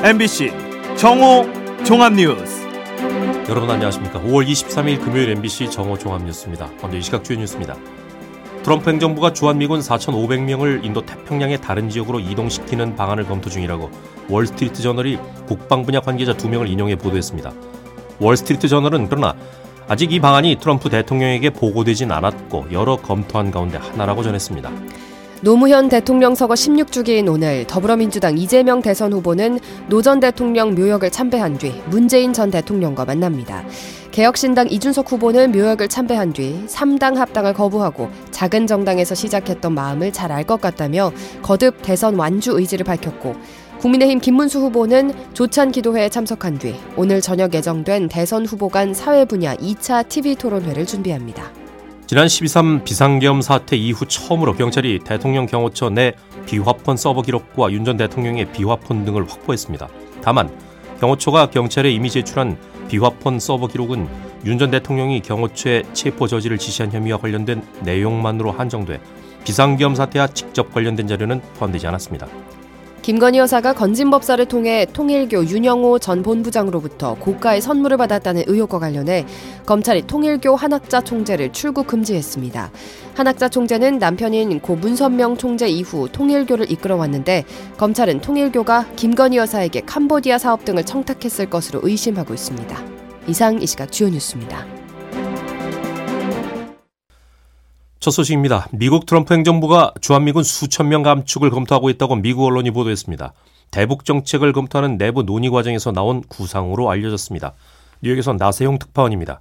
MBC 정오 종합뉴스. 여러분 안녕하십니까. 5월 23일 금요일 MBC 정오 종합뉴스입니다. 먼저 이 시각 주요 뉴스입니다. 트럼프 행정부가 주한미군 4,500명을 인도 태평양의 다른 지역으로 이동시키는 방안을 검토 중이라고 월스트리트 저널이 국방 분야 관계자 2명을 인용해 보도했습니다. 월스트리트 저널은 그러나 아직 이 방안이 트럼프 대통령에게 보고되진 않았고 여러 검토한 가운데 하나라고 전했습니다. 노무현 대통령 서거 16주기인 오늘 더불어민주당 이재명 대선 후보는 노 전 대통령 묘역을 참배한 뒤 문재인 전 대통령과 만납니다. 개혁신당 이준석 후보는 묘역을 참배한 뒤 3당 합당을 거부하고 작은 정당에서 시작했던 마음을 잘 알 것 같다며 거듭 대선 완주 의지를 밝혔고, 국민의힘 김문수 후보는 조찬 기도회에 참석한 뒤 오늘 저녁 예정된 대선 후보 간 사회 분야 2차 TV 토론회를 준비합니다. 지난 12.3 비상계엄 사태 이후 처음으로 경찰이 대통령 경호처 내 비화폰 서버 기록과 윤 전 대통령의 비화폰 등을 확보했습니다. 다만 경호처가 경찰에 이미 제출한 비화폰 서버 기록은 윤 전 대통령이 경호처에 체포 저지를 지시한 혐의와 관련된 내용만으로 한정돼 비상계엄 사태와 직접 관련된 자료는 포함되지 않았습니다. 김건희 여사가 건진법사를 통해 통일교 윤영호 전 본부장으로부터 고가의 선물을 받았다는 의혹과 관련해 검찰이 통일교 한학자 총재를 출국 금지했습니다. 한학자 총재는 남편인 고 문선명 총재 이후 통일교를 이끌어왔는데 검찰은 통일교가 김건희 여사에게 캄보디아 사업 등을 청탁했을 것으로 의심하고 있습니다. 이상 이 시각 주요 뉴스입니다. 첫 소식입니다. 미국 트럼프 행정부가 주한미군 수천 명 감축을 검토하고 있다고 미국 언론이 보도했습니다. 대북 정책을 검토하는 내부 논의 과정에서 나온 구상으로 알려졌습니다. 뉴욕에서 나세용 특파원입니다.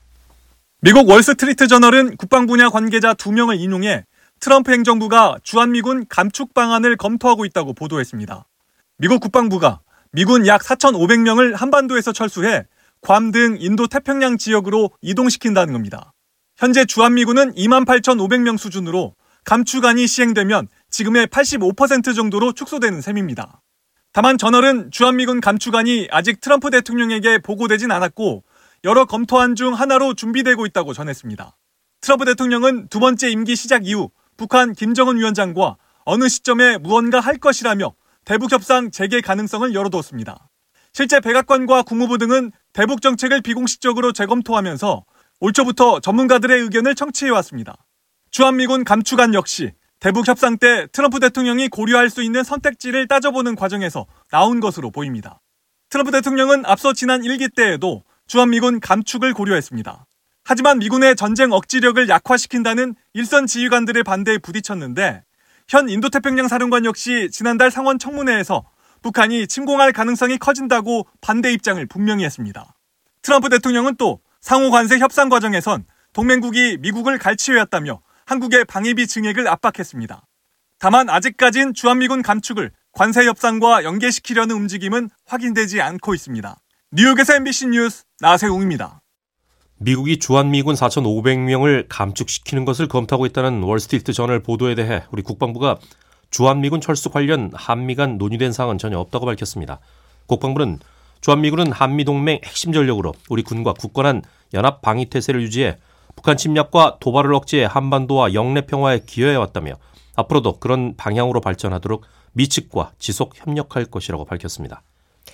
미국 월스트리트 저널은 국방 분야 관계자 2명을 인용해 트럼프 행정부가 주한미군 감축 방안을 검토하고 있다고 보도했습니다. 미국 국방부가 미군 약 4,500명을 한반도에서 철수해 괌 등 인도 태평양 지역으로 이동시킨다는 겁니다. 현재 주한미군은 28,500명 수준으로 감축안이 시행되면 지금의 85% 정도로 축소되는 셈입니다. 다만 저널은 주한미군 감축안이 아직 트럼프 대통령에게 보고되진 않았고 여러 검토안 중 하나로 준비되고 있다고 전했습니다. 트럼프 대통령은 두 번째 임기 시작 이후 북한 김정은 위원장과 어느 시점에 무언가 할 것이라며 대북협상 재개 가능성을 열어두었습니다. 실제 백악관과 국무부 등은 대북 정책을 비공식적으로 재검토하면서 올 초부터 전문가들의 의견을 청취해왔습니다. 주한미군 감축안 역시 대북 협상 때 트럼프 대통령이 고려할 수 있는 선택지를 따져보는 과정에서 나온 것으로 보입니다. 트럼프 대통령은 앞서 지난 1기 때에도 주한미군 감축을 고려했습니다. 하지만 미군의 전쟁 억지력을 약화시킨다는 일선 지휘관들의 반대에 부딪혔는데 현 인도태평양 사령관 역시 지난달 상원 청문회에서 북한이 침공할 가능성이 커진다고 반대 입장을 분명히 했습니다. 트럼프 대통령은 또 상호 관세 협상 과정에선 동맹국이 미국을 갈취해왔다며 한국의 방위비 증액을 압박했습니다. 다만 아직까진 주한미군 감축을 관세 협상과 연계시키려는 움직임은 확인되지 않고 있습니다. 뉴욕에서 MBC 뉴스 나세웅입니다. 미국이 주한미군 4,500명을 감축시키는 것을 검토하고 있다는 월스트리트 저널 보도에 대해 우리 국방부가 주한미군 철수 관련 한미 간 논의된 사항은 전혀 없다고 밝혔습니다. 국방부는 주한미군은 한미동맹 핵심 전력으로 우리 군과 굳건한 연합 방위 태세를 유지해 북한 침략과 도발을 억제해 한반도와 영내 평화에 기여해왔다며 앞으로도 그런 방향으로 발전하도록 미 측과 지속 협력할 것이라고 밝혔습니다.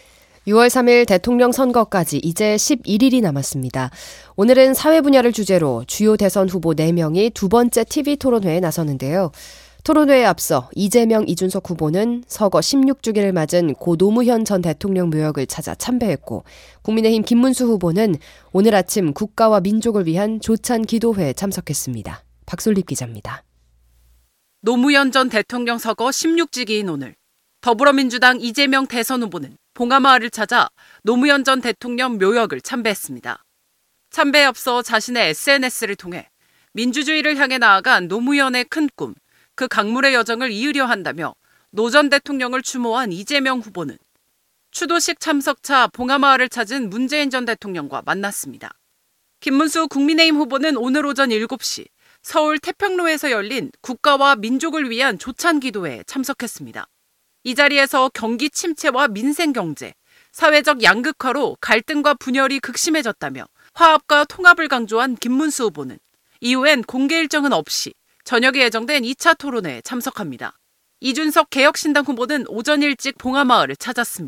6월 3일 대통령 선거까지 이제 11일이 남았습니다. 오늘은 사회 분야를 주제로 주요 대선 후보 4명이 두 번째 TV 토론회에 나서는데요. 토론회에 앞서 이재명, 이준석 후보는 서거 16주기를 맞은 고 노무현 전 대통령 묘역을 찾아 참배했고, 국민의힘 김문수 후보는 오늘 아침 국가와 민족을 위한 조찬 기도회에 참석했습니다. 박솔립 기자입니다. 노무현 전 대통령 서거 16주기인 오늘 더불어민주당 이재명 대선 후보는 봉하마을을 찾아 노무현 전 대통령 묘역을 참배했습니다. 참배에 앞서 자신의 SNS를 통해 민주주의를 향해 나아간 노무현의 큰 꿈, 그 강물의 여정을 이으려 한다며 노 전 대통령을 추모한 이재명 후보는 추도식 참석차 봉하마을을 찾은 문재인 전 대통령과 만났습니다. 김문수 국민의힘 후보는 오늘 오전 7시 서울 태평로에서 열린 국가와 민족을 위한 조찬 기도회에 참석했습니다. 이 자리에서 경기 침체와 민생 경제, 사회적 양극화로 갈등과 분열이 극심해졌다며 화합과 통합을 강조한 김문수 후보는 이후엔 공개 일정은 없이 저녁에 예정된 2차 토론회에 참석합니다. 이준석 개혁신당 후보는 오전 일찍 봉하마을을 찾았습니다.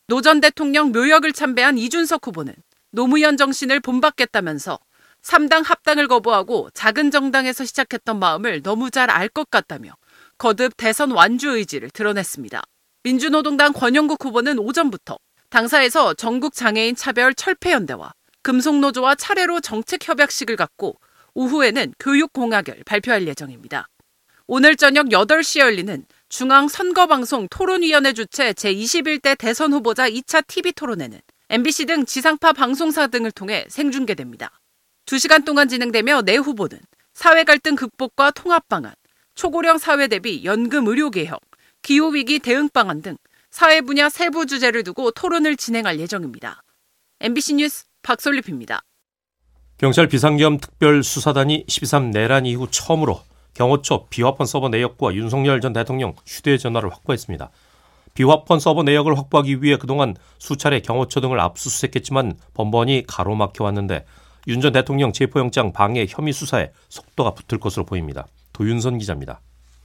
노 전 대통령 묘역을 참배한 이준석 후보는 노무현 정신을 본받겠다면서 3당 합당을 거부하고 작은 정당에서 시작했던 마음을 너무 잘 알 것 같다며 거듭 대선 완주 의지를 드러냈습니다. 민주노동당 권영국 후보는 오전부터 당사에서 전국장애인 차별 철폐연대와 금속노조와 차례로 정책협약식을 갖고 오후에는 교육공약을 발표할 예정입니다. 오늘 저녁 8시에 열리는 중앙선거방송 토론위원회 주최 제21대 대선 후보자 2차 TV토론회는 MBC 등 지상파 방송사 등을 통해 생중계됩니다. 2시간 동안 진행되며 내 후보는 사회갈등 극복과 통합 방안, 초고령 사회 대비 연금 의료 개혁, 기후위기 대응 방안 등 사회 분야 세부 주제를 두고 토론을 진행할 예정입니다. MBC 뉴스 박솔립입니다. 경찰 비상계엄 특별수사단이 12.3 내란 이후 처음으로 경호처 비화폰 서버 내역과 윤석열 전 대통령 휴대전화를 확보했습니다. 비화폰 서버 내역을 확보하기 위해 그동안 수차례 경호처 등을 압수수색했지만 번번이 가로막혀왔는데 윤 전 대통령 체포영장 방해 혐의 수사에 속도가 붙을 것으로 보입니다. 도윤선 기자입니다.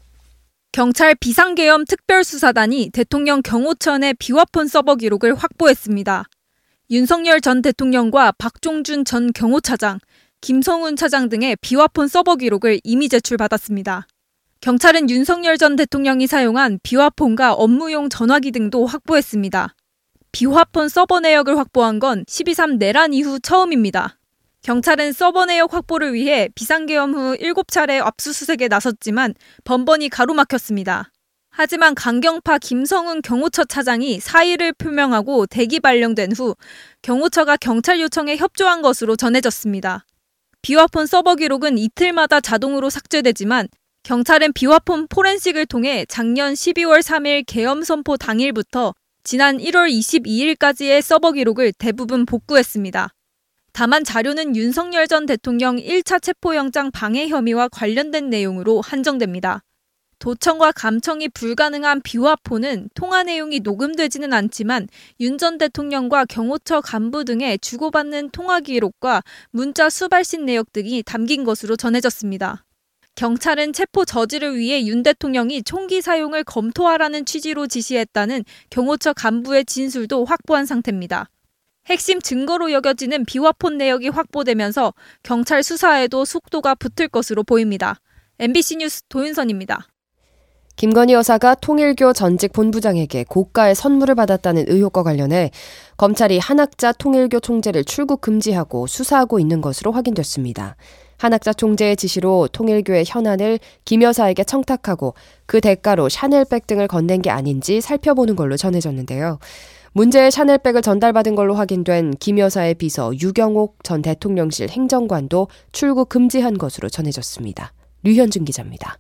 경찰 비상계엄 특별수사단이 대통령 경호처 내 비화폰 서버 기록을 확보했습니다. 윤석열 전 대통령과 박종준 전 경호차장, 김성훈 차장 등의 비화폰 서버 기록을 이미 제출받았습니다. 경찰은 윤석열 전 대통령이 사용한 비화폰과 업무용 전화기 등도 확보했습니다. 비화폰 서버 내역을 확보한 건 12.3 내란 이후 처음입니다. 경찰은 서버 내역 확보를 위해 비상계엄 후 7차례 압수수색에 나섰지만 번번이 가로막혔습니다. 하지만 강경파 김성훈 경호처 차장이 사의를 표명하고 대기 발령된 후 경호처가 경찰 요청에 협조한 것으로 전해졌습니다. 비화폰 서버 기록은 이틀마다 자동으로 삭제되지만 경찰은 비화폰 포렌식을 통해 작년 12월 3일 계엄 선포 당일부터 지난 1월 22일까지의 서버 기록을 대부분 복구했습니다. 다만 자료는 윤석열 전 대통령 1차 체포영장 방해 혐의와 관련된 내용으로 한정됩니다. 도청과 감청이 불가능한 비화폰은 통화 내용이 녹음되지는 않지만 윤 전 대통령과 경호처 간부 등의 주고받는 통화 기록과 문자 수발신 내역 등이 담긴 것으로 전해졌습니다. 경찰은 체포 저지를 위해 윤 대통령이 총기 사용을 검토하라는 취지로 지시했다는 경호처 간부의 진술도 확보한 상태입니다. 핵심 증거로 여겨지는 비화폰 내역이 확보되면서 경찰 수사에도 속도가 붙을 것으로 보입니다. MBC 뉴스 도윤선입니다. 김건희 여사가 통일교 전직 본부장에게 고가의 선물을 받았다는 의혹과 관련해 검찰이 한학자 통일교 총재를 출국 금지하고 수사하고 있는 것으로 확인됐습니다. 한학자 총재의 지시로 통일교의 현안을 김 여사에게 청탁하고 그 대가로 샤넬백 등을 건넨 게 아닌지 살펴보는 걸로 전해졌는데요. 문제의 샤넬백을 전달받은 걸로 확인된 김 여사의 비서 유경옥 전 대통령실 행정관도 출국 금지한 것으로 전해졌습니다. 류현준 기자입니다.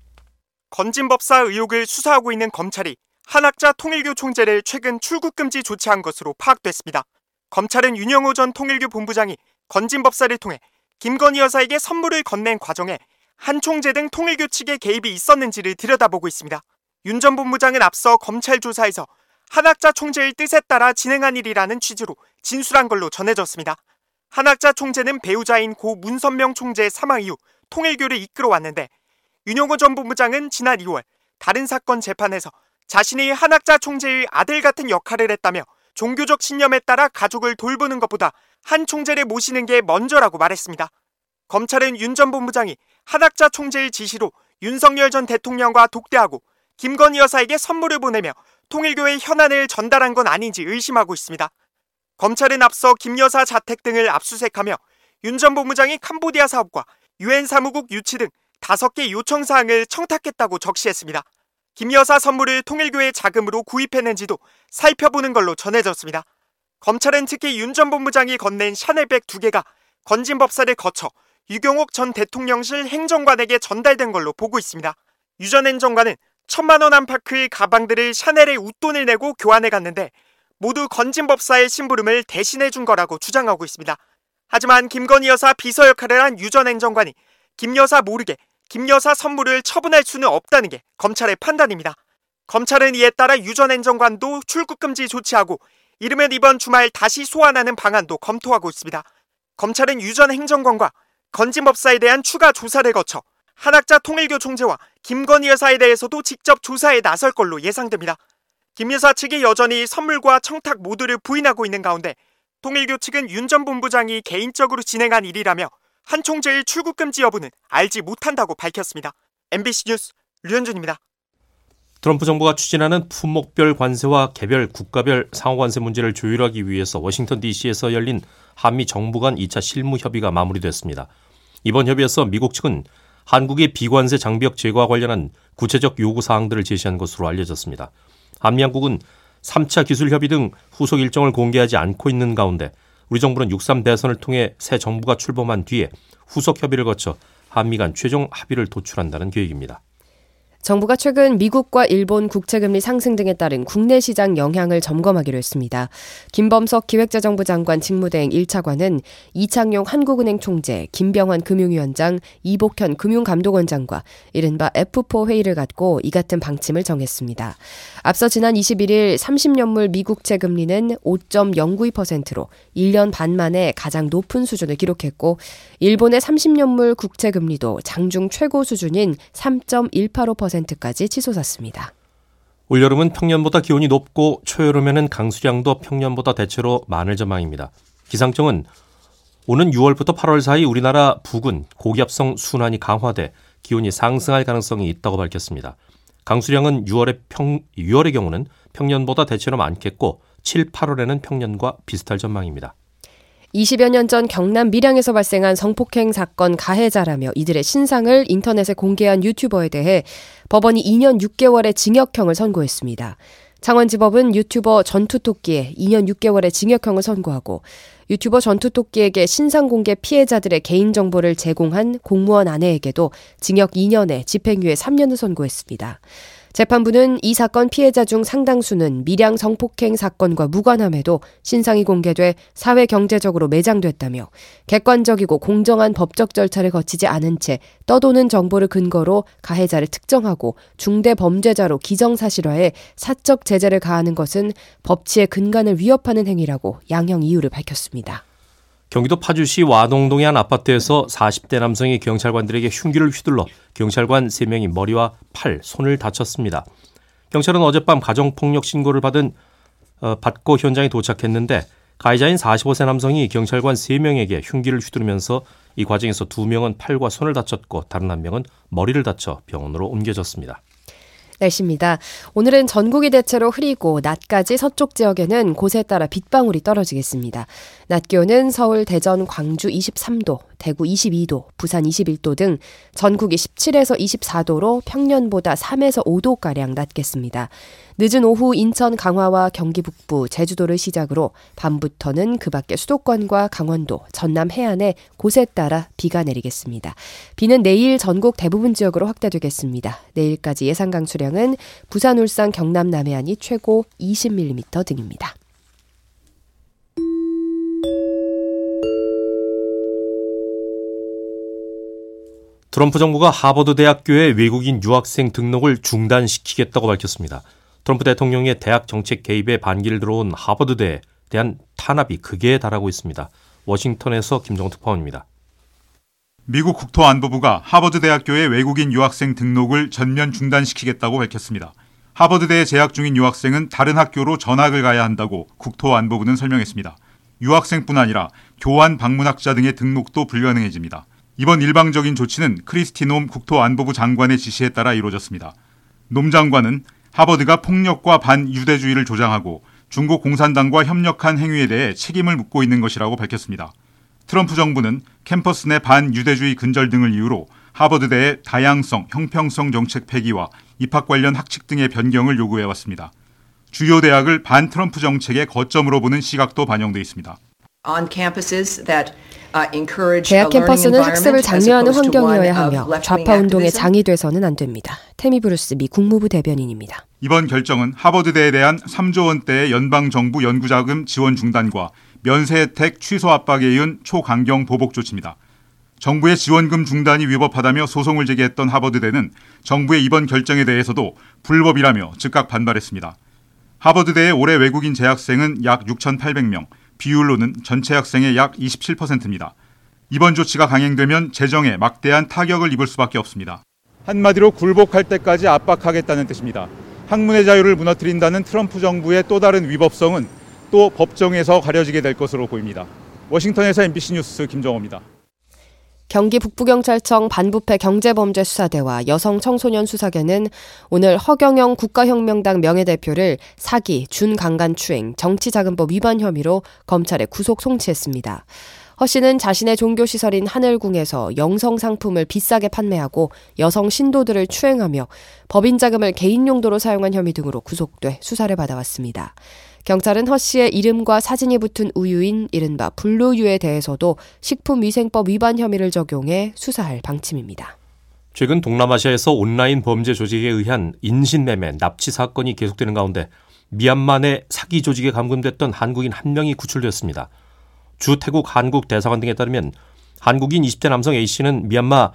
건진법사 의혹을 수사하고 있는 검찰이 한학자 통일교 총재를 최근 출국금지 조치한 것으로 파악됐습니다. 검찰은 윤영호 전 통일교 본부장이 건진법사를 통해 김건희 여사에게 선물을 건넨 과정에 한 총재 등 통일교 측의 개입이 있었는지를 들여다보고 있습니다. 윤 전 본부장은 앞서 검찰 조사에서 한학자 총재의 뜻에 따라 진행한 일이라는 취지로 진술한 걸로 전해졌습니다. 한학자 총재는 배우자인 고 문선명 총재의 사망 이후 통일교를 이끌어왔는데 윤영호 전 본부장은 지난 2월 다른 사건 재판에서 자신이 한학자 총재의 아들 같은 역할을 했다며 종교적 신념에 따라 가족을 돌보는 것보다 한 총재를 모시는 게 먼저라고 말했습니다. 검찰은 윤 전 본부장이 한학자 총재의 지시로 윤석열 전 대통령과 독대하고 김건희 여사에게 선물을 보내며 통일교의 현안을 전달한 건 아닌지 의심하고 있습니다. 검찰은 앞서 김 여사 자택 등을 압수수색하며 윤 전 본부장이 캄보디아 사업과 유엔 사무국 유치 등 5개 요청사항을 청탁했다고 적시했습니다. 김 여사 선물을 통일교의 자금으로 구입했는지도 살펴보는 걸로 전해졌습니다. 검찰은 특히 윤 전 본부장이 건넨 샤넬백 2개가 건진법사를 거쳐 유경옥 전 대통령실 행정관에게 전달된 걸로 보고 있습니다. 유 전 행정관은 1,000만 원 안팎의 가방들을 샤넬에 웃돈을 내고 교환해 갔는데 모두 건진법사의 심부름을 대신해 준 거라고 주장하고 있습니다. 하지만 김건희 여사 비서 역할을 한 유 전 행정관이 김 여사 모르게 김 여사 선물을 처분할 수는 없다는 게 검찰의 판단입니다. 검찰은 이에 따라 유 전 행정관도 출국금지 조치하고 이르면 이번 주말 다시 소환하는 방안도 검토하고 있습니다. 검찰은 유 전 행정관과 건진법사에 대한 추가 조사를 거쳐 한학자 통일교 총재와 김건희 여사에 대해서도 직접 조사에 나설 걸로 예상됩니다. 김 여사 측이 여전히 선물과 청탁 모두를 부인하고 있는 가운데 통일교 측은 윤 전 본부장이 개인적으로 진행한 일이라며 한 총재의 출국 금지 여부는 알지 못한다고 밝혔습니다. MBC 뉴스 류현준입니다. 트럼프 정부가 추진하는 품목별 관세와 개별 국가별 상호관세 문제를 조율하기 위해서 워싱턴 DC에서 열린 한미 정부 간 2차 실무 협의가 마무리됐습니다. 이번 협의에서 미국 측은 한국의 비관세 장벽 제거와 관련한 구체적 요구사항들을 제시한 것으로 알려졌습니다. 한미 양국은 3차 기술 협의 등 후속 일정을 공개하지 않고 있는 가운데 우리 정부는 6.3 대선을 통해 새 정부가 출범한 뒤에 후속 협의를 거쳐 한미 간 최종 합의를 도출한다는 계획입니다. 정부가 최근 미국과 일본 국채금리 상승 등에 따른 국내 시장 영향을 점검하기로 했습니다. 김범석 기획재정부 장관 직무대행 1차관은 이창용 한국은행 총재, 김병환 금융위원장, 이복현 금융감독원장과 이른바 F4 회의를 갖고 이 같은 방침을 정했습니다. 앞서 지난 21일 30년물 미국채 금리는 5.092%로 1년 반 만에 가장 높은 수준을 기록했고 일본의 30년물 국채 금리도 장중 최고 수준인 3.185%까지 치솟았습니다. 올여름은 평년보다 기온이 높고 초여름에는 강수량도 평년보다 대체로 많을 전망입니다. 기상청은 오는 6월부터 8월 사이 우리나라 북은 고기압성 순환이 강화돼 기온이 상승할 가능성이 있다고 밝혔습니다. 강수량은 6월의 경우는 평년보다 대체로 많겠고 7, 8월에는 평년과 비슷할 전망입니다. 20여 년 전 경남 밀양에서 발생한 성폭행 사건 가해자라며 이들의 신상을 인터넷에 공개한 유튜버에 대해 법원이 2년 6개월의 징역형을 선고했습니다. 창원지법은 유튜버 전투토끼에 2년 6개월의 징역형을 선고하고 유튜버 전투토끼에게 신상 공개 피해자들의 개인정보를 제공한 공무원 아내에게도 징역 2년에 집행유예 3년을 선고했습니다. 재판부는 이 사건 피해자 중 상당수는 밀양 성폭행 사건과 무관함에도 신상이 공개돼 사회경제적으로 매장됐다며 객관적이고 공정한 법적 절차를 거치지 않은 채 떠도는 정보를 근거로 가해자를 특정하고 중대범죄자로 기정사실화해 사적 제재를 가하는 것은 법치의 근간을 위협하는 행위라고 양형 이유를 밝혔습니다. 경기도 파주시 와동동의 한 아파트에서 40대 남성이 경찰관들에게 흉기를 휘둘러 경찰관 3명이 머리와 팔, 손을 다쳤습니다. 경찰은 어젯밤 가정폭력 신고를 받고 현장에 도착했는데 가해자인 45세 남성이 경찰관 3명에게 흉기를 휘두르면서 이 과정에서 2명은 팔과 손을 다쳤고 다른 1명은 머리를 다쳐 병원으로 옮겨졌습니다. 날씨입니다. 오늘은 전국이 대체로 흐리고 낮까지 서쪽 지역에는 곳에 따라 빗방울이 떨어지겠습니다. 낮 기온은 서울, 대전, 광주 23도, 대구 22도, 부산 21도 등 전국이 17에서 24도로 평년보다 3에서 5도가량 낮겠습니다. 늦은 오후 인천, 강화와 경기 북부, 제주도를 시작으로 밤부터는 그 밖에 수도권과 강원도, 전남 해안에 곳에 따라 비가 내리겠습니다. 비는 내일 전국 대부분 지역으로 확대되겠습니다. 내일까지 예상 강수량은 부산, 울산, 경남, 남해안이 최고 20mm 등입니다. 트럼프 정부가 하버드 대학교의 외국인 유학생 등록을 중단시키겠다고 밝혔습니다. 트럼프 대통령의 대학 정책 개입에 반기를 들어온 하버드대에 대한 탄압이 극에 달하고 있습니다. 워싱턴에서 김정은 특파원입니다. 미국 국토안보부가 하버드 대학교의 외국인 유학생 등록을 전면 중단시키겠다고 밝혔습니다. 하버드대에 재학 중인 유학생은 다른 학교로 전학을 가야 한다고 국토안보부는 설명했습니다. 유학생뿐 아니라 교환 방문학자 등의 등록도 불가능해집니다. 이번 일방적인 조치는 크리스티 놈 국토안보부 장관의 지시에 따라 이루어졌습니다. 놈 장관은 하버드가 폭력과 반유대주의를 조장하고 중국 공산당과 협력한 행위에 대해 책임을 묻고 있는 것이라고 밝혔습니다. 트럼프 정부는 캠퍼스 내 반유대주의 근절 등을 이유로 하버드대의 다양성, 형평성 정책 폐기와 입학 관련 학칙 등의 변경을 요구해왔습니다. 주요 대학을 반트럼프 정책의 거점으로 보는 시각도 반영돼 있습니다. 대학 캠퍼스는 학습을 장려하는 환경이어야 하며 좌파 운동의 장이 돼서는 안 됩니다. 태미 브루스 미 국무부 대변인입니다. 이번 결정은 하버드대에 대한 3조 원대의 연방정부 연구자금 지원 중단과 면세 혜택 취소 압박에 이은 초강경 보복 조치입니다. 정부의 지원금 중단이 위법하다며 소송을 제기했던 하버드대는 정부의 이번 결정에 대해서도 불법이라며 즉각 반발했습니다. 하버드대의 올해 외국인 재학생은 약 6,800명, 비율로는 전체 학생의 약 27%입니다. 이번 조치가 강행되면 재정에 막대한 타격을 입을 수밖에 없습니다. 한마디로 굴복할 때까지 압박하겠다는 뜻입니다. 학문의 자유를 무너뜨린다는 트럼프 정부의 또 다른 위법성은 또 법정에서 가려지게 될 것으로 보입니다. 워싱턴에서 MBC 뉴스 김정호입니다. 경기 북부경찰청 반부패 경제범죄수사대와 여성청소년수사계는 오늘 허경영 국가혁명당 명예대표를 사기, 준강간추행, 정치자금법 위반 혐의로 검찰에 구속 송치했습니다. 허 씨는 자신의 종교시설인 하늘궁에서 영성상품을 비싸게 판매하고 여성 신도들을 추행하며 법인 자금을 개인 용도로 사용한 혐의 등으로 구속돼 수사를 받아왔습니다. 경찰은 허 씨의 이름과 사진이 붙은 우유인 이른바 블루유에 대해서도 식품위생법 위반 혐의를 적용해 수사할 방침입니다. 최근 동남아시아에서 온라인 범죄 조직에 의한 인신매매, 납치 사건이 계속되는 가운데 미얀마 내 사기 조직에 감금됐던 한국인 한 명이 구출됐습니다. 주 태국 한국 대사관 등에 따르면 한국인 20대 남성 A씨는 미얀마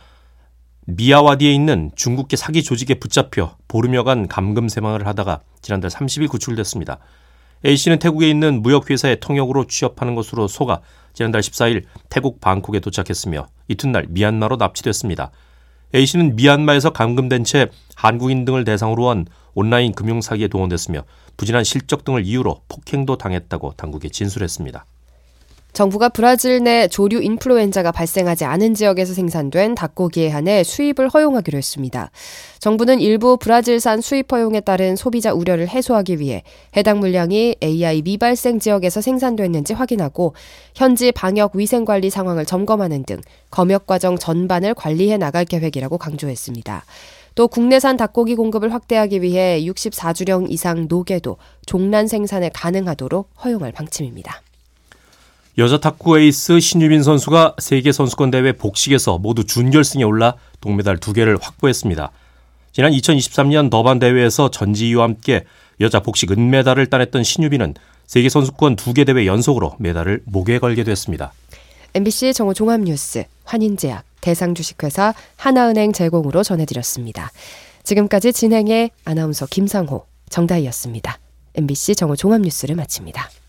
미야와디에 있는 중국계 사기 조직에 붙잡혀 보름여간 감금 생활을 하다가 지난달 30일 구출됐습니다. A씨는 태국에 있는 무역회사에 통역으로 취업하는 것으로 속아 지난달 14일 태국 방콕에 도착했으며 이튿날 미얀마로 납치됐습니다. A씨는 미얀마에서 감금된 채 한국인 등을 대상으로 한 온라인 금융사기에 동원됐으며 부진한 실적 등을 이유로 폭행도 당했다고 당국에 진술했습니다. 정부가 브라질 내 조류 인플루엔자가 발생하지 않은 지역에서 생산된 닭고기에 한해 수입을 허용하기로 했습니다. 정부는 일부 브라질산 수입 허용에 따른 소비자 우려를 해소하기 위해 해당 물량이 AI 미발생 지역에서 생산됐는지 확인하고 현지 방역 위생관리 상황을 점검하는 등 검역 과정 전반을 관리해 나갈 계획이라고 강조했습니다. 또 국내산 닭고기 공급을 확대하기 위해 64주령 이상 노개도 종란 생산에 가능하도록 허용할 방침입니다. 여자 탁구 에이스 신유빈 선수가 세계선수권대회 복식에서 모두 준결승에 올라 동메달 2개를 확보했습니다. 지난 2023년 더반 대회에서 전지희와 함께 여자 복식 은메달을 따냈던 신유빈은 세계선수권 2개 대회 연속으로 메달을 목에 걸게 됐습니다. MBC 정오 종합뉴스, 환인제약, 대상주식회사, 하나은행 제공으로 전해드렸습니다. 지금까지 진행의 아나운서 김상호, 정다희였습니다. MBC 정오 종합뉴스를 마칩니다.